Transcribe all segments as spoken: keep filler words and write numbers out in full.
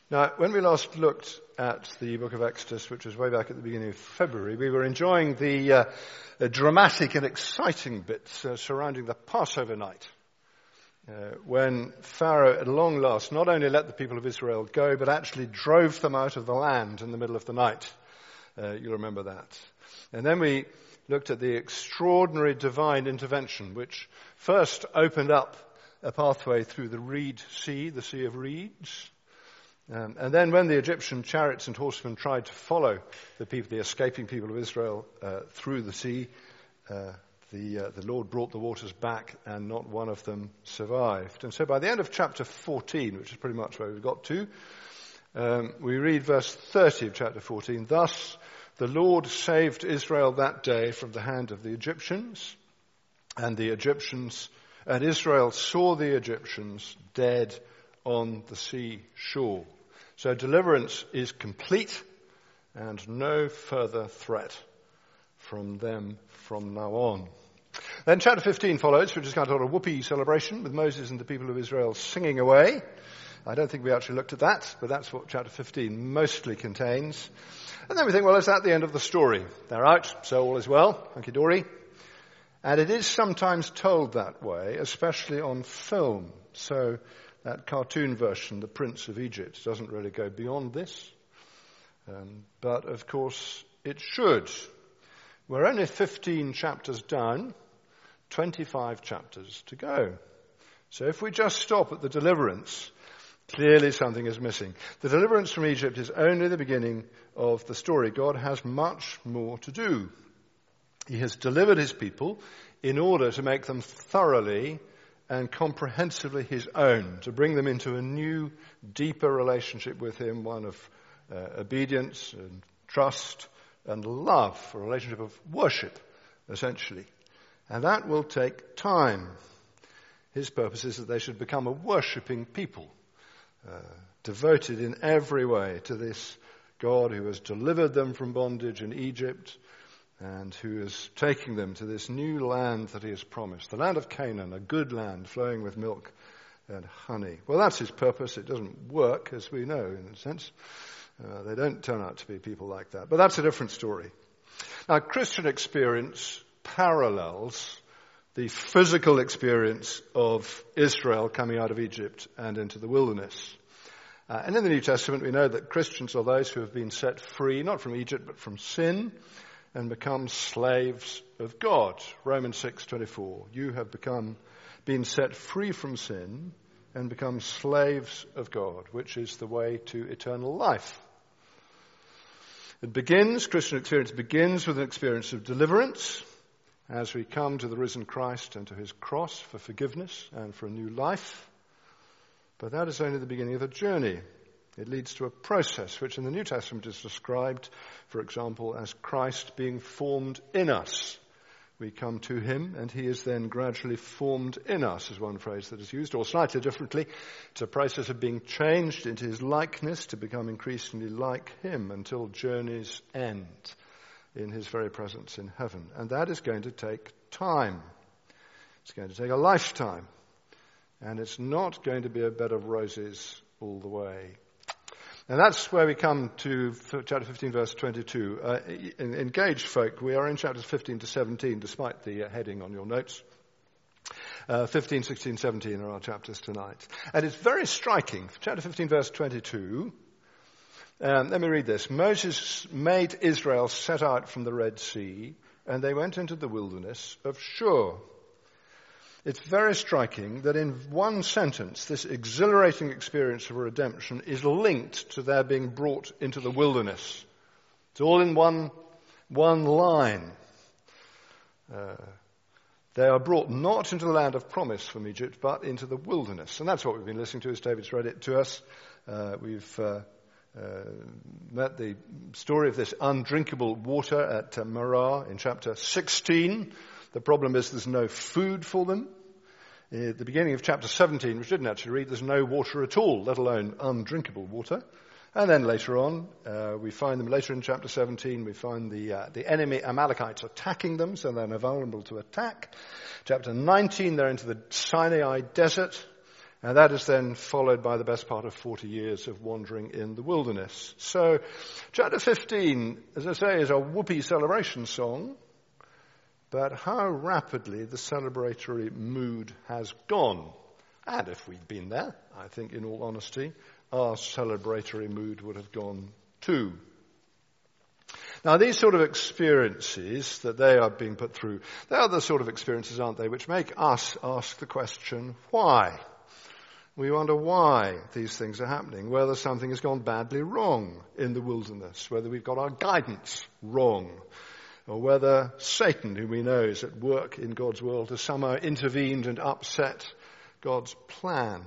Now, when we last looked at the book of Exodus, which was way back at the beginning of February, we were enjoying the, uh, the dramatic and exciting bits uh, surrounding the Passover night, uh, when Pharaoh at long last not only let the people of Israel go, but actually drove them out of the land in the middle of the night. Uh, you'll remember that. And then we looked at the extraordinary divine intervention, which first opened up a pathway through the Reed Sea, the Sea of Reeds. Um, and then when the Egyptian chariots and horsemen tried to follow the people, the escaping people of Israel uh, through the sea, uh, the, uh, the Lord brought the waters back and not one of them survived. And so by the end of chapter fourteen, which is pretty much where we got to, um, we read verse thirty of chapter fourteen, "Thus the Lord saved Israel that day from the hand of the Egyptians, and the Egyptians, and Israel saw the Egyptians dead on the sea shore." So deliverance is complete and no further threat from them from now on. Then chapter fifteen follows, which is kind of a whoopee celebration with Moses and the people of Israel singing away. I don't think we actually looked at that, but that's what chapter fifteen mostly contains. And then we think, well, is that the end of the story? They're out, so all is well, hunky-dory. And it is sometimes told that way, especially on film. So that cartoon version, The Prince of Egypt, doesn't really go beyond this. Um, but, of course, it should. We're only fifteen chapters down, twenty-five chapters to go. So if we just stop at the deliverance, clearly something is missing. The deliverance from Egypt is only the beginning of the story. God has much more to do. He has delivered his people in order to make them thoroughly and comprehensively his own, to bring them into a new, deeper relationship with him, one of uh, obedience and trust and love, a relationship of worship, essentially. And that will take time. His purpose is that they should become a worshipping people, uh, devoted in every way to this God who has delivered them from bondage in Egypt, and who is taking them to this new land that he has promised, the land of Canaan, a good land flowing with milk and honey. Well, that's his purpose. It doesn't work, as we know, in a sense. Uh, they don't turn out to be people like that. But that's a different story. Now, Christian experience parallels the physical experience of Israel coming out of Egypt and into the wilderness. Uh, and in the New Testament, we know that Christians are those who have been set free, not from Egypt, but from sin, and become slaves of God. Romans six twenty-four. You have become, been set free from sin and become slaves of God, which is the way to eternal life. It begins, Christian experience begins with an experience of deliverance as we come to the risen Christ and to his cross for forgiveness and for a new life. But that is only the beginning of the journey. It leads to a process which in the New Testament is described, for example, as Christ being formed in us. We come to him and he is then gradually formed in us, is one phrase that is used, or slightly differently. It's a process of being changed into his likeness to become increasingly like him until journeys end in his very presence in heaven. And that is going to take time. It's going to take a lifetime. And it's not going to be a bed of roses all the way. And that's where we come to chapter fifteen, verse twenty-two. Uh, engaged folk, we are in chapters fifteen to seventeen, despite the uh, heading on your notes. Uh, fifteen, sixteen, seventeen are our chapters tonight. And it's very striking. Chapter fifteen, verse twenty-two. Um, let me read this. Moses made Israel set out from the Red Sea, and they went into the wilderness of Shur. It's very striking that in one sentence, this exhilarating experience of redemption is linked to their being brought into the wilderness. It's all in one, one line. Uh, they are brought not into the land of promise from Egypt, but into the wilderness. And that's what we've been listening to as David's read it to us. Uh, we've uh, uh, met the story of this undrinkable water at uh, Marah in chapter sixteen. The problem is there's no food for them. At the beginning of chapter seventeen, which didn't actually read, there's no water at all, let alone undrinkable water. And then later on, uh, we find them, later in chapter seventeen, we find the uh, the enemy Amalekites attacking them, so they're vulnerable to attack. Chapter nineteen, they're into the Sinai desert. And that is then followed by the best part of forty years of wandering in the wilderness. So chapter fifteen, as I say, is a whoopee celebration song. But how rapidly the celebratory mood has gone. And if we'd been there, I think in all honesty, our celebratory mood would have gone too. Now these sort of experiences that they are being put through, they are the sort of experiences, aren't they, which make us ask the question, why? We wonder why these things are happening, whether something has gone badly wrong in the wilderness, whether we've got our guidance wrong, or whether Satan, who we know is at work in God's world, has somehow intervened and upset God's plan.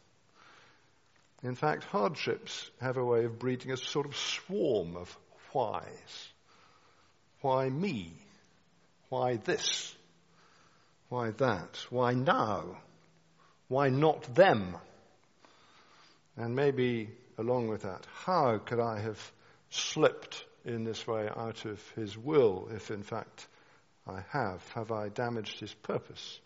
In fact, hardships have a way of breeding a sort of swarm of whys. Why me? Why this? Why that? Why now? Why not them? And maybe along with that, how could I have slipped in this way out of his will, if in fact I have? Have I damaged his purpose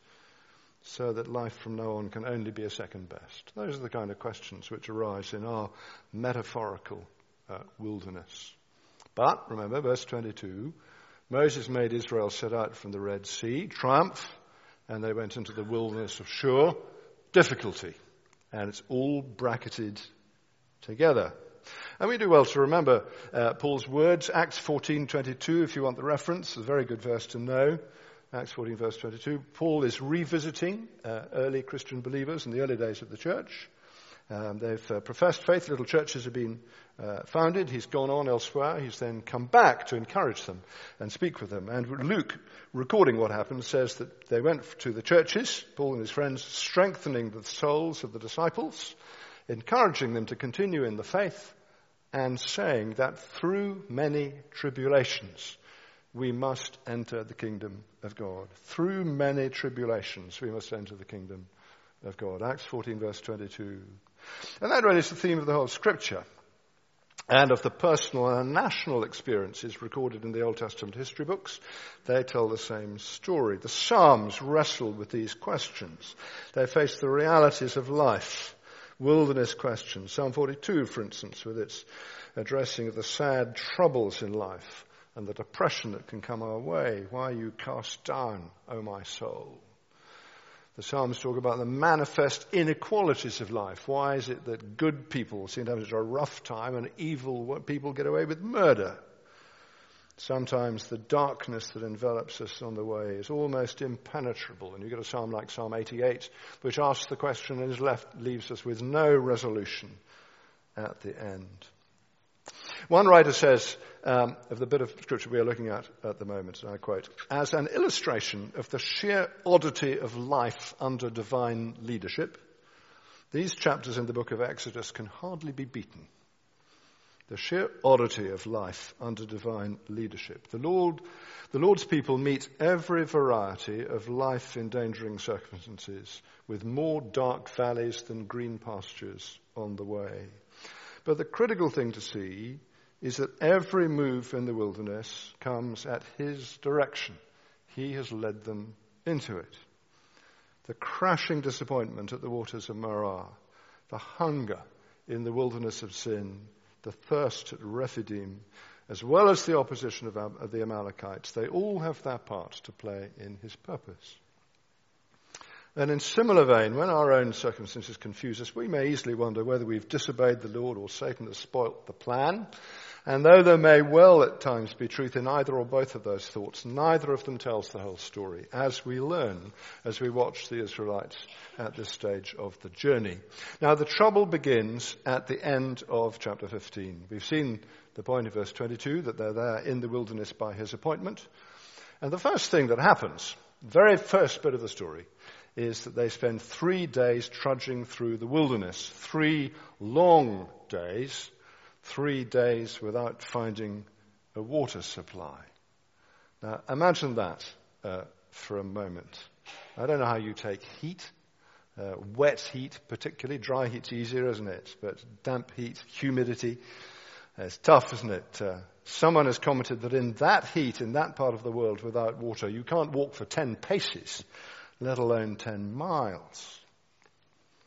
so that life from now on can only be a second best? Those are the kind of questions which arise in our metaphorical uh, wilderness. But, remember, verse twenty-two, Moses made Israel set out from the Red Sea, triumph, and they went into the wilderness of Shur, difficulty. And it's all bracketed together. And we do well to remember uh, Paul's words, Acts fourteen twenty-two, if you want the reference, a very good verse to know. Acts fourteen, verse twenty-two. Paul is revisiting uh, early Christian believers in the early days of the church. Um, they've uh, professed faith, little churches have been uh, founded. He's gone on elsewhere. He's then come back to encourage them and speak with them. And Luke, recording what happened, says that they went to the churches, Paul and his friends, strengthening the souls of the disciples, encouraging them to continue in the faith, and saying that through many tribulations we must enter the kingdom of God. Through many tribulations we must enter the kingdom of God. Acts fourteen, verse twenty-two. And that really is the theme of the whole scripture and of the personal and national experiences recorded in the Old Testament history books. They tell the same story. The Psalms wrestle with these questions. They face the realities of life, wilderness questions. Psalm forty-two, for instance, with its addressing of the sad troubles in life and the depression that can come our way. Why are you cast down, O my soul? The Psalms talk about the manifest inequalities of life. Why is it that good people seem to have such a rough time and evil people get away with murder? Sometimes the darkness that envelops us on the way is almost impenetrable. And you get a psalm like Psalm eighty-eight, which asks the question and is left, leaves us with no resolution at the end. One writer says um, of the bit of scripture we are looking at at the moment, and I quote, as an illustration of the sheer oddity of life under divine leadership, these chapters in the book of Exodus can hardly be beaten. The sheer oddity of life under divine leadership. The Lord, the Lord's people meet every variety of life-endangering circumstances with more dark valleys than green pastures on the way. But the critical thing to see is that every move in the wilderness comes at his direction. He has led them into it. The crashing disappointment at the waters of Marah, the hunger in the wilderness of Sin, the thirst at Rephidim, as well as the opposition of, of the Amalekites, they all have their part to play in his purpose. And in similar vein, when our own circumstances confuse us, we may easily wonder whether we've disobeyed the Lord or Satan has spoilt the plan. And though there may well at times be truth in either or both of those thoughts, neither of them tells the whole story, as we learn, as we watch the Israelites at this stage of the journey. Now, the trouble begins at the end of chapter fifteen. We've seen the point of verse twenty-two, that they're there in the wilderness by his appointment. And the first thing that happens, the very first bit of the story, is that they spend three days trudging through the wilderness. Three long days, three days without finding a water supply. Now, imagine that uh, for a moment. I don't know how you take heat, uh, wet heat particularly. Dry heat's easier, isn't it? But damp heat, humidity, it's tough, isn't it? Uh, someone has commented that in that heat, in that part of the world without water, you can't walk for ten paces, let alone ten miles.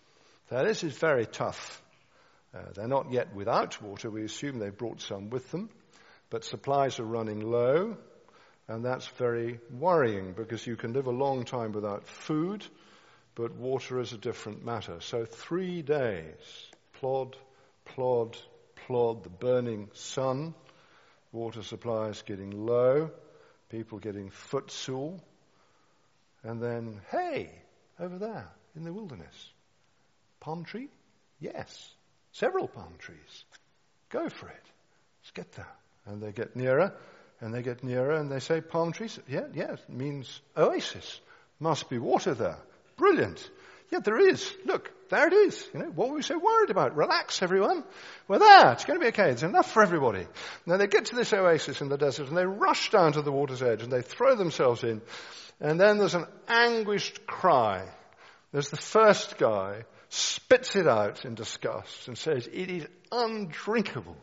So this is very tough. Uh, they're not yet without water. We assume they've brought some with them. But supplies are running low. And that's very worrying because you can live a long time without food, but water is a different matter. So three days, plod, plod, plod, the burning sun, water supplies getting low, people getting footsore, and then, hey, over there in the wilderness, palm tree? Yes, several palm trees. Go for it. Let's get there. And they get nearer, and they get nearer, and they say, palm trees? Yeah, yeah, it means oasis. Must be water there. Brilliant. Yeah, there is. Look, there it is. You know, what were we so worried about? Relax, everyone. We're there. It's going to be okay. There's enough for everybody. Now they get to this oasis in the desert and they rush down to the water's edge and they throw themselves in. And then there's an anguished cry. There's the first guy, spits it out in disgust and says, it is undrinkable.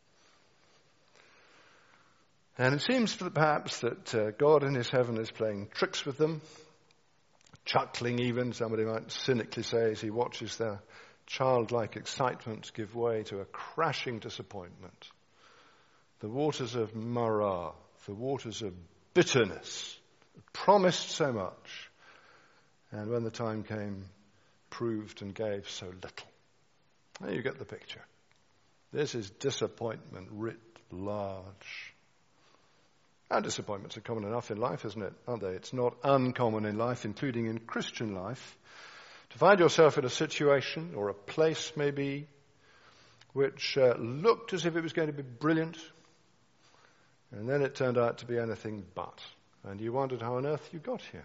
And it seems perhaps that uh, God in his heaven is playing tricks with them. Chuckling even, somebody might cynically say, as he watches their childlike excitement give way to a crashing disappointment. The waters of Marah, the waters of bitterness, promised so much, and when the time came, proved and gave so little. Now you get the picture. This is disappointment writ large. And disappointments are common enough in life, isn't it? Aren't they? It's not uncommon in life, including in Christian life, to find yourself in a situation or a place maybe which uh, looked as if it was going to be brilliant, and then it turned out to be anything but. And you wondered how on earth you got here.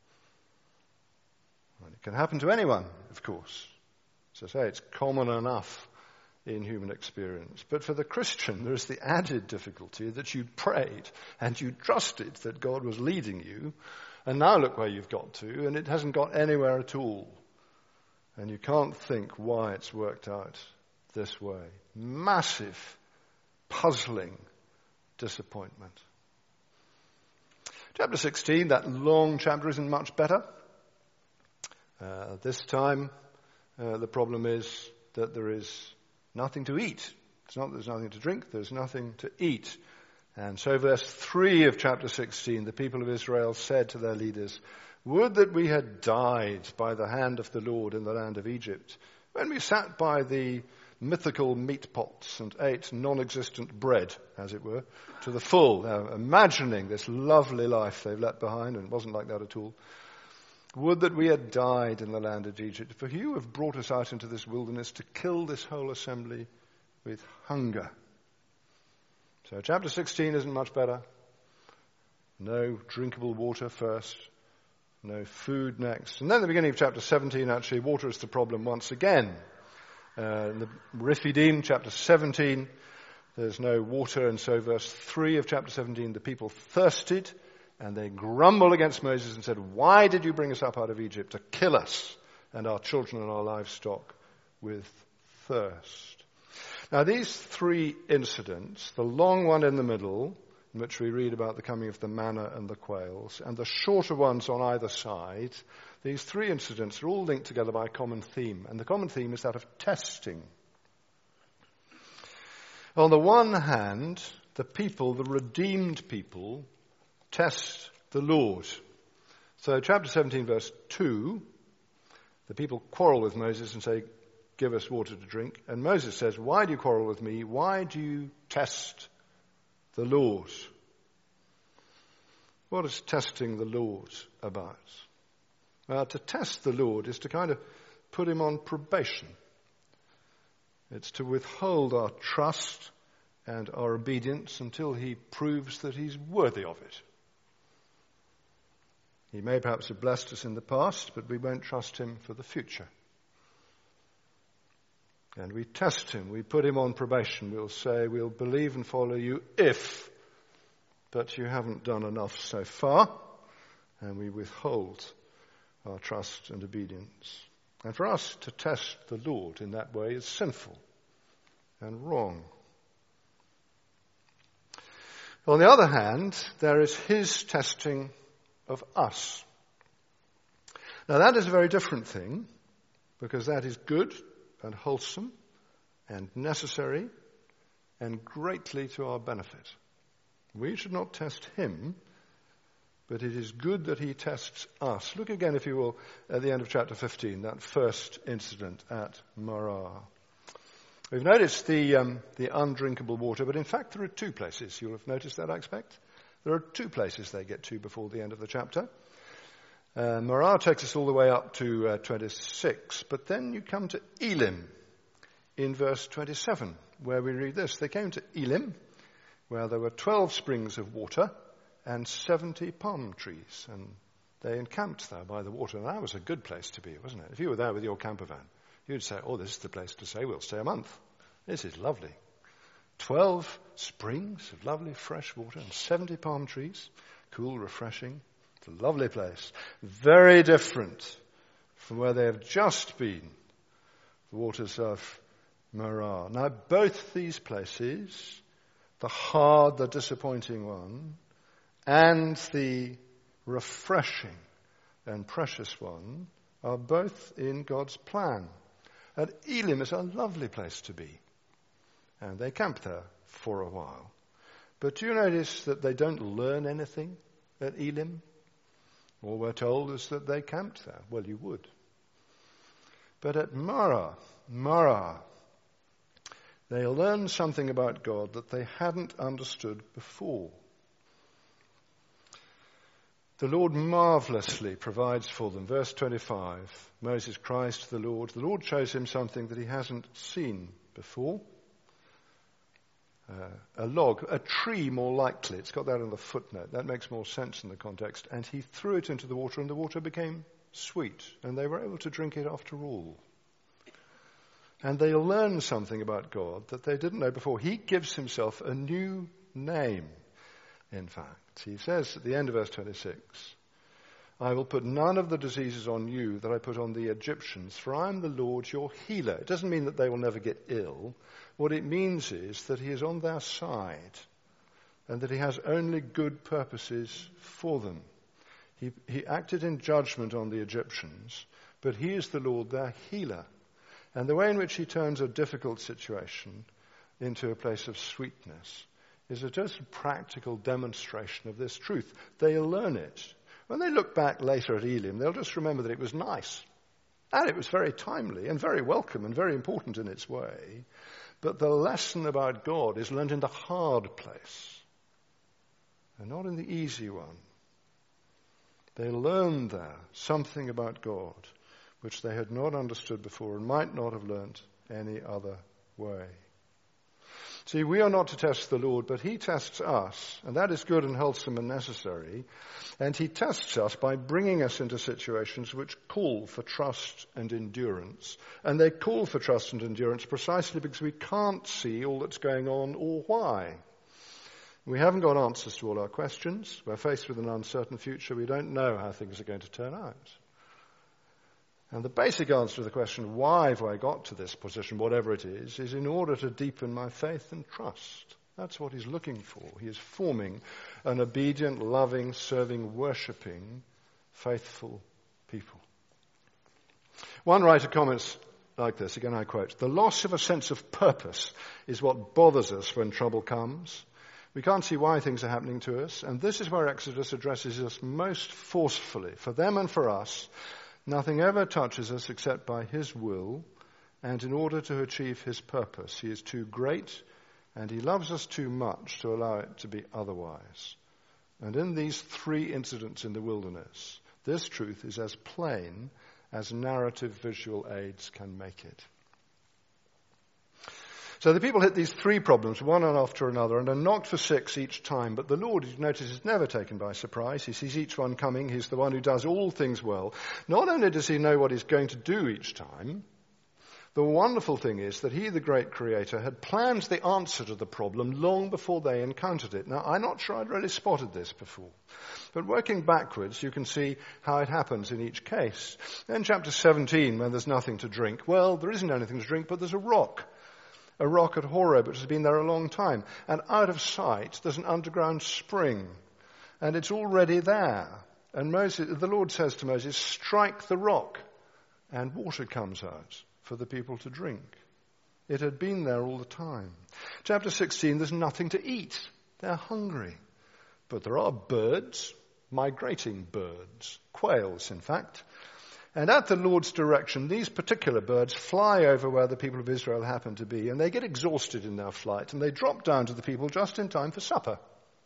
Well, it can happen to anyone, of course. As I say, it's common enough in human experience. But for the Christian, there's the added difficulty that you prayed and you trusted that God was leading you, and now look where you've got to, and it hasn't got anywhere at all. And you can't think why it's worked out this way. Massive, puzzling disappointment. Chapter sixteen, that long chapter, isn't much better. Uh, this time, uh, the problem is that there is nothing to eat. It's not that there's nothing to drink, there's nothing to eat. And so verse three of chapter sixteen, the people of Israel said to their leaders, would that we had died by the hand of the Lord in the land of Egypt, when we sat by the mythical meat pots and ate non-existent bread, as it were, to the full. Now, imagining this lovely life they've left behind, and it wasn't like that at all. Would that we had died in the land of Egypt, for you have brought us out into this wilderness to kill this whole assembly with hunger. So chapter sixteen isn't much better. No drinkable water first. No food next. And then the beginning of chapter seventeen, actually, water is the problem once again. Uh, in the Rephidim, chapter seventeen, there's no water, and so verse three of chapter seventeen, the people thirsted, and they grumbled against Moses and said, why did you bring us up out of Egypt to kill us and our children and our livestock with thirst? Now these three incidents, the long one in the middle, in which we read about the coming of the manna and the quails, and the shorter ones on either side, these three incidents are all linked together by a common theme. And the common theme is that of testing. On the one hand, the people, the redeemed people, test the Lord. So chapter seventeen, verse two, the people quarrel with Moses and say, give us water to drink. And Moses says, why do you quarrel with me? Why do you test the Lord? What is testing the Lord about? Well, to test the Lord is to kind of put him on probation. It's to withhold our trust and our obedience until he proves that he's worthy of it. He may perhaps have blessed us in the past, but we won't trust him for the future. And we test him, we put him on probation. We'll say, we'll believe and follow you if, but you haven't done enough so far, and we withhold our trust and obedience. And for us to test the Lord in that way is sinful and wrong. On the other hand, there is his testing of us. Now that is a very different thing, because that is good and wholesome and necessary and greatly to our benefit. We should not test him, but it is good that he tests us. Look again, if you will, at the end of chapter fifteen, that first incident at Marah. We've noticed the, um, the undrinkable water, but in fact there are two places. You'll have noticed that, I expect. There are two places they get to before the end of the chapter. Uh, Marah takes us all the way up to uh, twenty-six, but then you come to Elim in verse twenty-seven, where we read this. They came to Elim, where there were twelve springs of water and seventy palm trees, and they encamped there by the water. And that was a good place to be, wasn't it? If you were there with your camper van, you'd say, oh, this is the place to stay. We'll stay a month. This is lovely. Twelve springs of lovely fresh water and seventy palm trees, cool, refreshing. It's a lovely place. Very different from where they have just been, the waters of Marah. Now, both these places, the hard, the disappointing one, and the refreshing and precious one, are both in God's plan. And Elim is a lovely place to be. And they camp there for a while. But do you notice that they don't learn anything at Elim? All we're told is that they camped there. Well, you would. But at Marah, Marah, they learned something about God that they hadn't understood before. The Lord marvelously provides for them. Verse twenty-five, Moses cries to the Lord. The Lord shows him something that he hasn't seen before. Uh, a log, a tree more likely. It's got that in the footnote. That makes more sense in the context. And he threw it into the water, and the water became sweet. And they were able to drink it after all. And they learned something about God that they didn't know before. He gives himself a new name, in fact. He says at the end of verse twenty-six, I will put none of the diseases on you that I put on the Egyptians, for I am the Lord your healer. It doesn't mean that they will never get ill. What it means is that he is on their side and that he has only good purposes for them. He, he acted in judgment on the Egyptians, but he is the Lord, their healer. And the way in which he turns a difficult situation into a place of sweetness is a just practical demonstration of this truth. They'll learn it. When they look back later at Elim, they'll just remember that it was nice. And it was very timely and very welcome and very important in its way. But the lesson about God is learned in the hard place and not in the easy one. They learned there something about God which they had not understood before and might not have learnt any other way. See, we are not to test the Lord, but he tests us, and that is good and wholesome and necessary. And he tests us by bringing us into situations which call for trust and endurance. And they call for trust and endurance precisely because we can't see all that's going on or why. We haven't got answers to all our questions. We're faced with an uncertain future. We don't know how things are going to turn out. And the basic answer to the question, why have I got to this position, whatever it is, is in order to deepen my faith and trust. That's what he's looking for. He is forming an obedient, loving, serving, worshipping, faithful people. One writer comments like this, again I quote, the loss of a sense of purpose is what bothers us when trouble comes. We can't see why things are happening to us, and this is where Exodus addresses us most forcefully. For them and for us, nothing ever touches us except by his will and in order to achieve his purpose. He is too great and he loves us too much to allow it to be otherwise. And in these three incidents in the wilderness, this truth is as plain as narrative visual aids can make it. So the people hit these three problems, one after another, and are knocked for six each time. But the Lord, you notice, is never taken by surprise. He sees each one coming. He's the one who does all things well. Not only does he know what he's going to do each time, the wonderful thing is that he, the great creator, had planned the answer to the problem long before they encountered it. Now, I'm not sure I'd really spotted this before. But working backwards, you can see how it happens in each case. In chapter seventeen, when there's nothing to drink, well, there isn't anything to drink, but there's a rock. A rock at Horeb, which has been there a long time. And out of sight, there's an underground spring. And it's already there. And Moses, the Lord says to Moses, strike the rock. and water comes out for the people to drink. It had been there all the time. Chapter sixteen, there's nothing to eat. They're hungry. But there are birds, migrating birds, quails in fact. And at the Lord's direction, these particular birds fly over where the people of Israel happen to be, and they get exhausted in their flight, and they drop down to the people just in time for supper.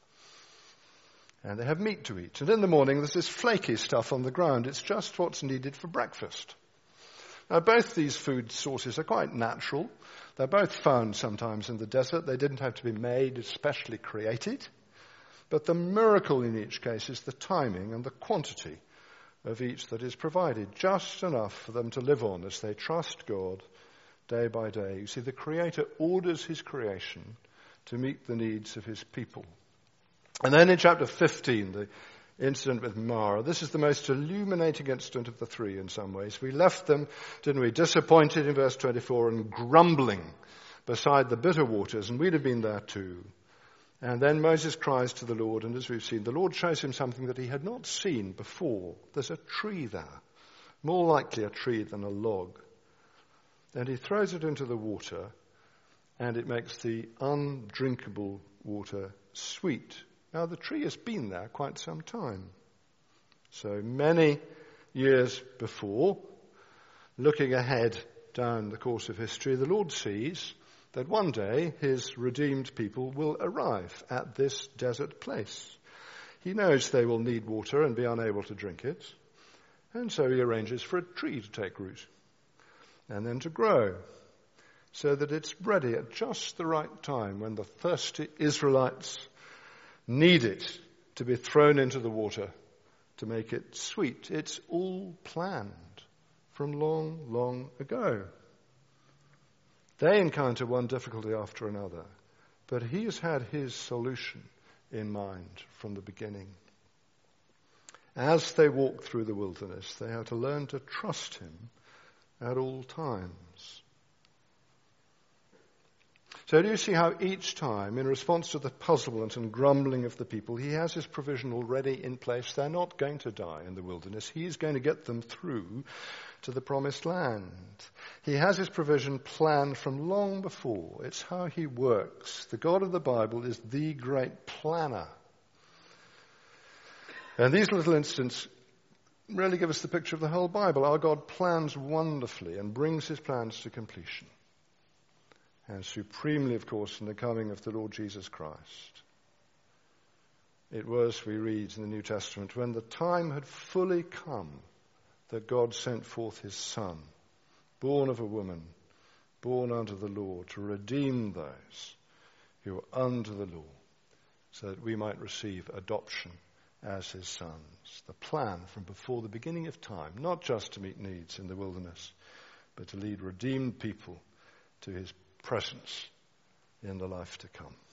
And they have meat to eat. And in the morning, there's this flaky stuff on the ground. It's just what's needed for breakfast. Now, both these food sources are quite natural. They're both found sometimes in the desert. They didn't have to be made, especially created. But the miracle in each case is the timing and the quantity of each that is provided, just enough for them to live on as they trust God day by day. You see, the Creator orders his creation to meet the needs of his people. And then in chapter fifteen, the incident with Marah, this is the most illuminating incident of the three in some ways. We left them, didn't we, disappointed in verse twenty-four and grumbling beside the bitter waters, and we'd have been there too. And then Moses cries to the Lord, and as we've seen, the Lord shows him something that he had not seen before. There's a tree there, more likely a tree than a log. And he throws it into the water, and it makes the undrinkable water sweet. Now, the tree has been there quite some time. So many years before, looking ahead down the course of history, the Lord sees that one day his redeemed people will arrive at this desert place. He knows they will need water and be unable to drink it, and so he arranges for a tree to take root and then to grow so that it's ready at just the right time when the thirsty Israelites need it to be thrown into the water to make it sweet. It's all planned from long, long ago. They encounter one difficulty after another, but he has had his solution in mind from the beginning. As they walk through the wilderness, they have to learn to trust him at all times. So do you see how each time, in response to the puzzlement and grumbling of the people, he has his provision already in place? They're not going to die in the wilderness. He's going to get them through to the promised land. He has his provision planned from long before. It's how he works. The God of the Bible is the great planner. And these little incidents really give us the picture of the whole Bible. Our God plans wonderfully and brings his plans to completion. And supremely, of course, in the coming of the Lord Jesus Christ. It was, we read in the New Testament, when the time had fully come that God sent forth his Son, born of a woman, born under the law, to redeem those who were under the law, so that we might receive adoption as his sons. The plan from before the beginning of time, not just to meet needs in the wilderness, but to lead redeemed people to his presence in the life to come.